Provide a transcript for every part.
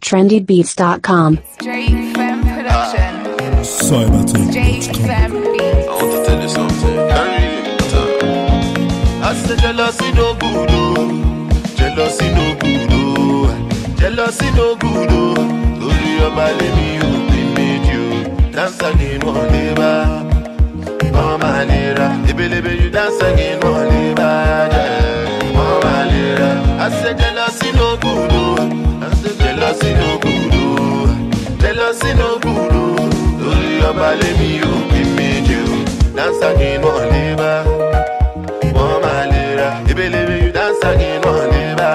trendybeats.com. Straight Femme Production. Straight Femme Beats. I want to tell you something. I said jealousy no good, oh. Jealousy no good, oh. Jealousy no good, oh. Lórí ọba lèmi ò bí méjì o. Dance again one labor. Mama lera. Ebelebe you dance again one labor. Mama lera. I said jealousy no good, oh. I said jealousy no good, oh. Jealousy no good, oh. Lórí ọba lèmi ò bí méjì o. Dance again one labor. Mama lera. Ebelebe you dance again one labor.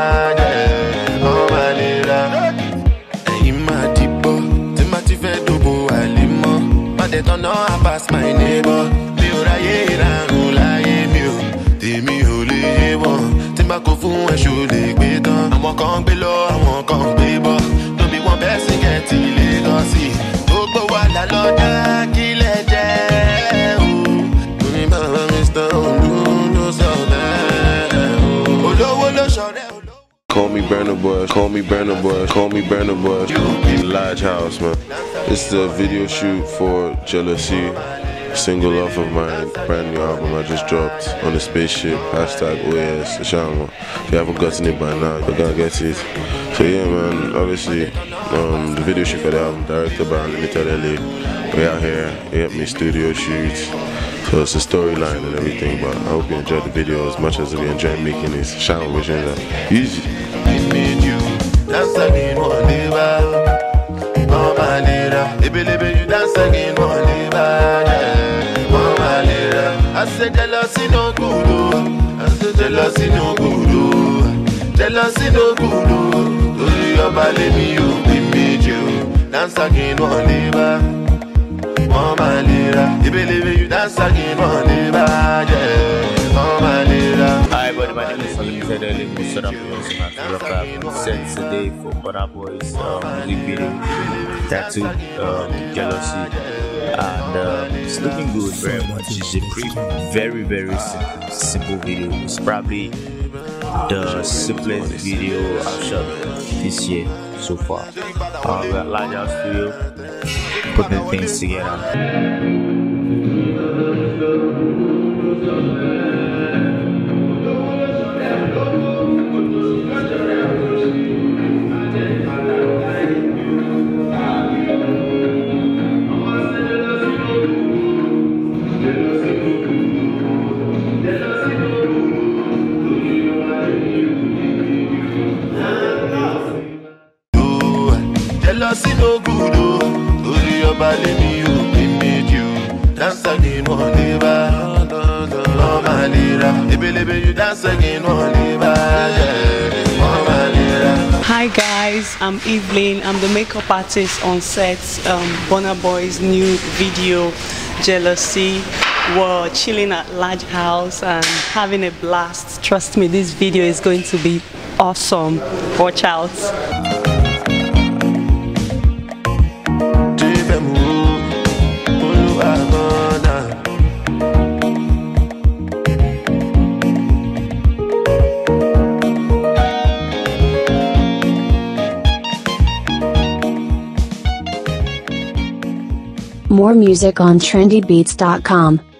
Mama lera. Ẹ̀yin máa dìbò, tí má ti fẹ́ dòbò àlímọ́. Má dẹ̀ tán náà I pass my neighbor. Mi ò ráyè ìràrùn láyé mi ò, tèmi ò lè yé wọn. Tí má kó fún ẹ̀ṣọ́ lè gbé tán. Àwọn kan gbé lọ, àwọn kan gbé bọ̀. Tóbi wọn bẹ́ẹ̀ sì kẹ́tì Lagos. Gbogbo wa là lọ dá kílẹ̀ jẹ́ o. Orin bàbá Mr. Olú sọ bẹ́ẹ̀ o. Olówó ló ṣọ̀rẹ́ olówó. Call me Burner Boy, call me Burner Boy, call me Burner Boy. Large House, man. This is a video shoot for Jealousy, single off of my brand new album I just dropped on the spaceship. #OAS Shama. If you haven't gotten it by now, you're gonna get it. So yeah, man. Obviously, the video shoot for the album directed by Unlimited LA. We out here, he helped me studio shoot. So it's a storyline and everything, but I hope you enjoyed the video as much as we enjoyed making this. Shout out, wishing that easy. I made you dance again one labor. Mama lera. Ebelebe you dance again one labor. Mama lera. I said jealousy no good, oh. I said jealousy no good, oh. Jealousy no good, oh. Lórí ọba lèmi ò bí méjì o. Dance again one labor. Mama lera. Ebelebe you dance again one labor. Mama lera. Hi everybody, my name is Unlimited LA. Most of them know set today for Burna Boy's music video, Tattoo, Jealousy, and it's looking good very much. It's a very simple video. It's probably the simplest video I've shot this year so far. We're at Large House Studio, putting things together. Jealousy no good, oh. Lórí ọba lèmi ò bí méjì o. Dance again one labor. Mama lera. Ebelebe you dance again one labor. Mama lera. Hi guys, I'm Evelyn. I'm the makeup artist on set. Burna Boy's new video, Jealousy. We're chilling at Large House and having a blast. Trust me, this video is going to be awesome. Watch out. More music on trendybeats.com.